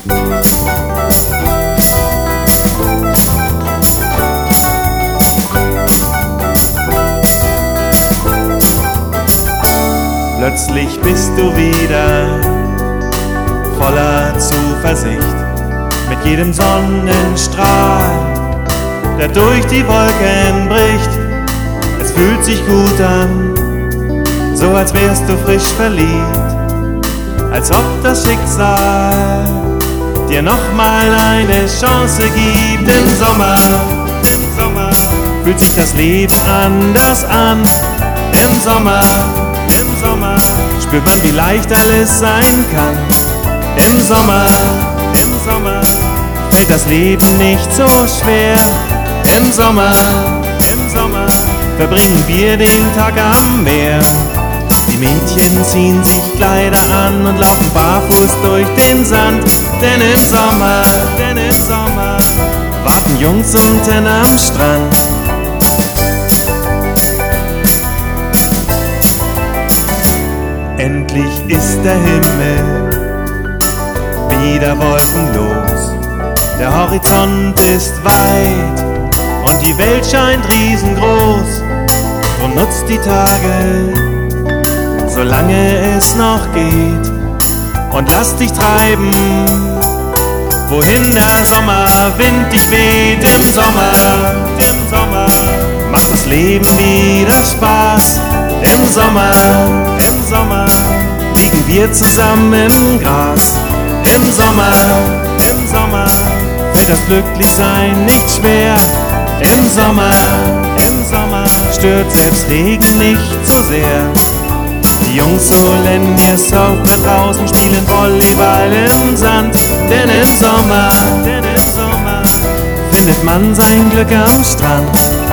Plötzlich bist du wieder voller Zuversicht, mit jedem Sonnenstrahl, der durch die Wolken bricht. Es fühlt sich gut an, so als wärst du frisch verliebt, als ob das Schicksal dir nochmal eine Chance gibt. Im Sommer fühlt sich das Leben anders an. Im Sommer spürt man, wie leicht alles sein kann. Im Sommer fällt das Leben nicht so schwer. Im Sommer verbringen wir den Tag am Meer. Die Mädchen ziehen sich Kleider an und laufen barfuß durch den Sand. Denn im Sommer warten Jungs unten am Strand. Endlich ist der Himmel wieder wolkenlos, der Horizont ist weit und die Welt scheint riesengroß. Drum nutzt die Tage, solange es noch geht, und lass dich treiben, wohin der Sommerwind dich weht. Im Sommer macht das Leben wieder Spaß. Im Sommer liegen wir zusammen im Gras. Im Sommer fällt das Glücklichsein nicht schwer. Im Sommer stört selbst Regen nicht so sehr. Die Jungs holen ihr Surfbrett raus und spielen Volleyball im Sand. Denn im Sommer findet man sein Glück am Strand.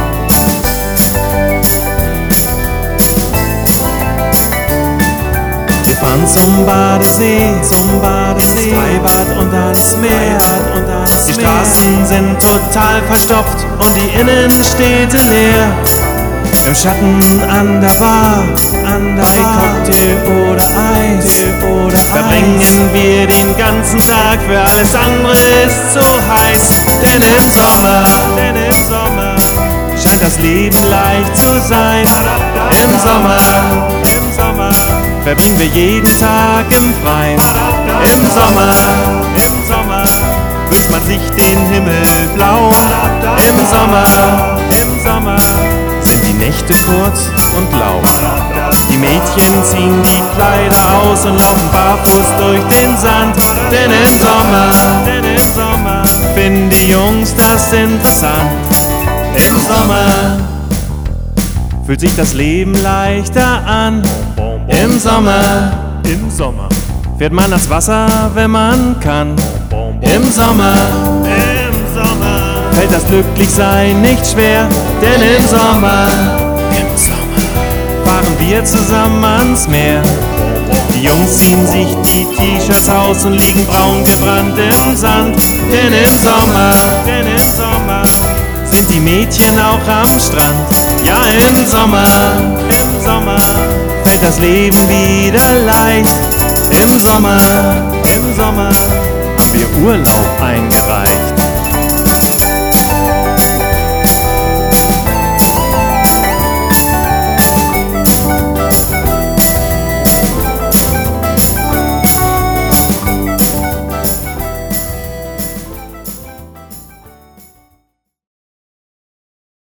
Wir fahren zum Badesee, Freibad und ans Meer. Die Straßen sind total verstopft und die Innenstädte leer. Im Schatten an der Bar, bei Cocktail oder Eis, verbringen wir den ganzen Tag, für alles andere ist so heiß. Denn im Sommer scheint das Leben leicht zu sein. Im Sommer verbringen wir jeden Tag im Freien. Im Sommer wünscht man sich den Himmel blau. Im Sommer sind die Nächte kurz und lau. Die Mädchen ziehen die Kleider aus und laufen barfuß durch den Sand. Denn im Sommer finden die Jungs das interessant. Im Sommer fühlt sich das Leben leichter an. Im Sommer fährt man ans Wasser, wenn man kann. Im Sommer fällt das Glücklichsein nicht schwer. Denn im Sommer fahren wir zusammen ans Meer. Die Jungs ziehen sich die T-Shirts aus und liegen braun gebrannt im Sand. Denn im Sommer sind die Mädchen auch am Strand. Ja, im Sommer fällt das Leben wieder leicht. Im Sommer haben wir Urlaub eingereicht.